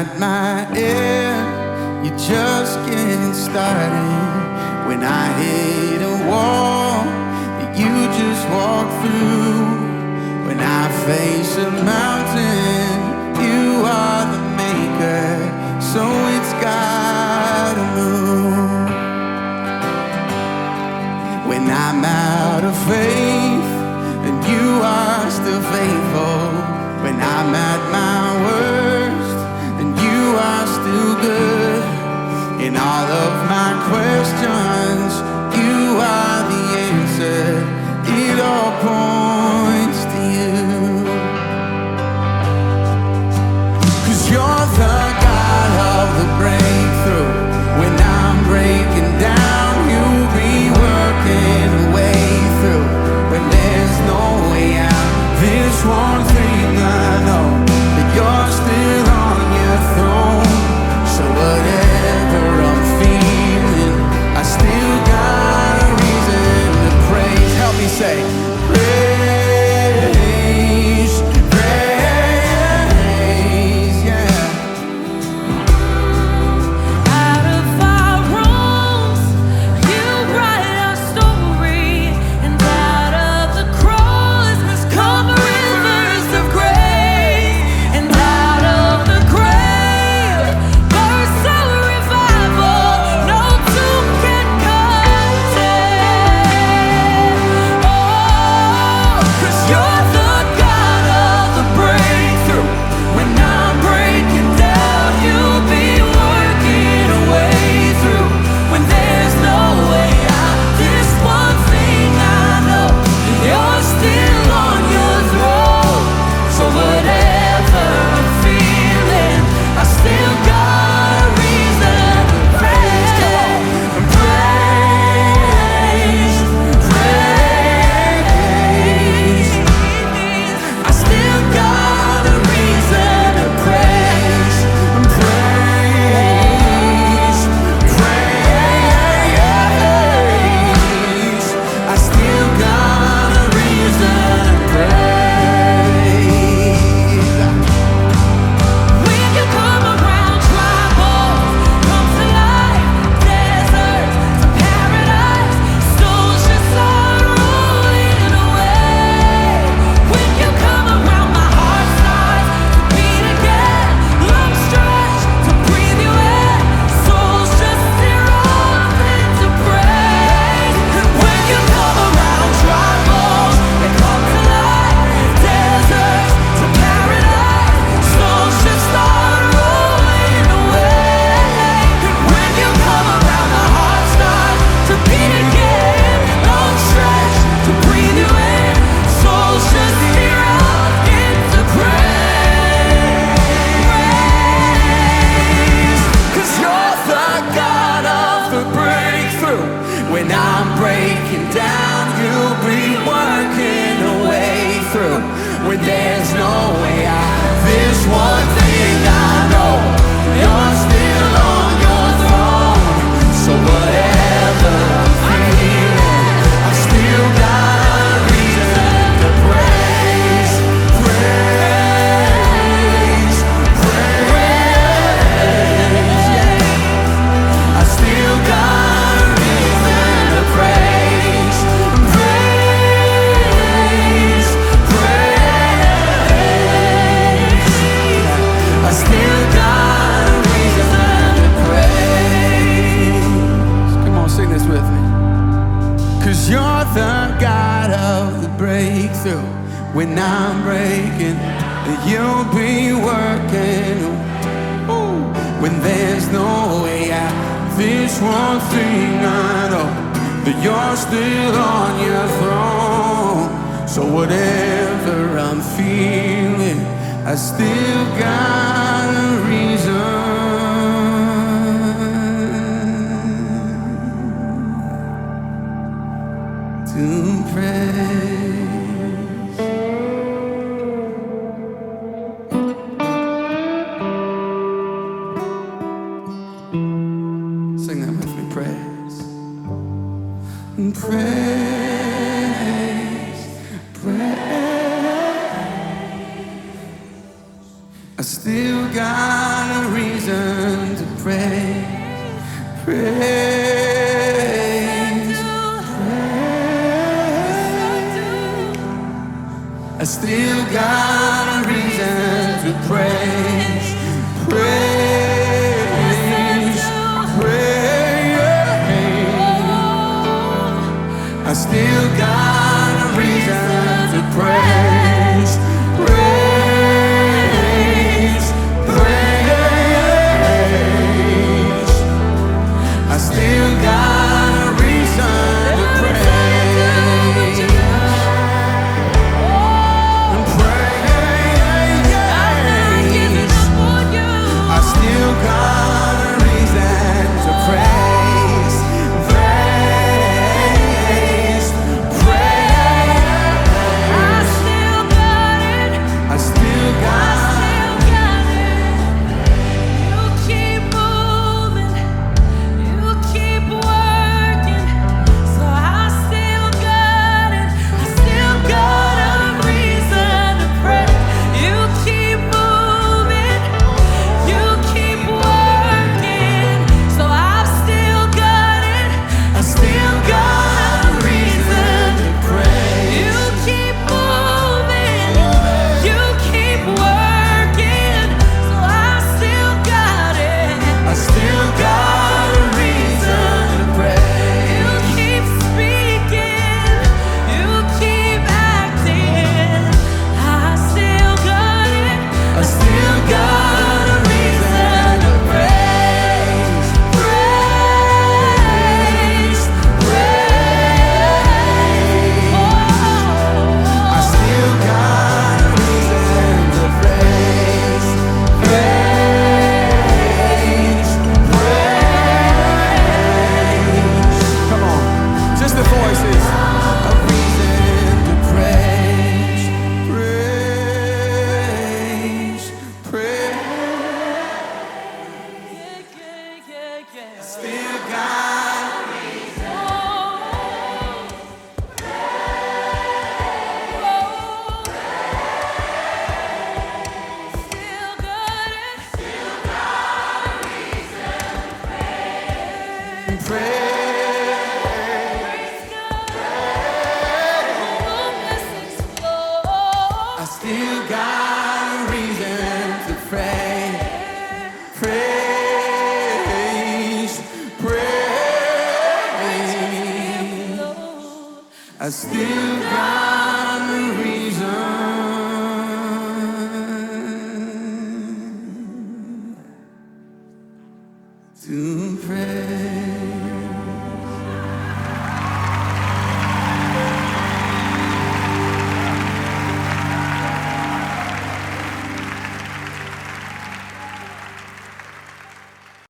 at my end, you're just getting started. When I hit a wall that you just walk through, when I face a mountain, you are the maker, so it's gotta move. When I'm out of faith, and you are still faithful. When I'm at my worst, and you are still good. In all of my questions, you are the answer. It all points to you. 'Cause you're the God of the breakthrough. When I'm breaking down, you'll be working a way through. When there's no way out, this one thing I know, that you're still on your throne. So whatever I'm feeling, I still got a reason to praise. Help me say, praise, praise, yeah. Out of our wrongs, you write our story, and out of the cross come rivers of grace, and out of the grave bursts a revival no tomb can contain. Oh, 'cause you're the God of the breakthrough. When I'm breaking down, you'll be working a way through. When there's no way out, this one thing I know, you're still on your throne. So whatever I'm feeling, I still got a reason to praise. Come on, and praise, praise. I still got a reason to praise, and praise, praise. I still got a reason to praise. When you come around, dry bones come to life, deserts to paradise, souls just start rolling away. When you come around, my heart starts to beat again, lungs stretch to breathe you in, souls just tear off into praise. When you come around, dry bones they come to life, deserts to paradise, souls just start rolling away. When you come around, my heart starts to beat again, lungs stretch to breathe you in, souls just tear off into praise. 'Cause you're the God of the breakthrough. When I'm breaking down, you'll be working a way through. When there's no way out, this one thing I know, you're still on your throne. So whatever I'm feeling, I still got a reason to praise, praise, praise, yeah. I still got a reason to praise, praise, praise. I still got a reason to praise. Come on, sing this with me. 'Cause you're the God of the breakthrough. When I'm breaking, you'll be working. Ooh. When there's no way out, this one thing I know, that you're still on your throne. So whatever I'm feeling, I still got a reason to praise. Sing that with me, praise. Praise, praise. I still got a reason. I still got a reason to pray.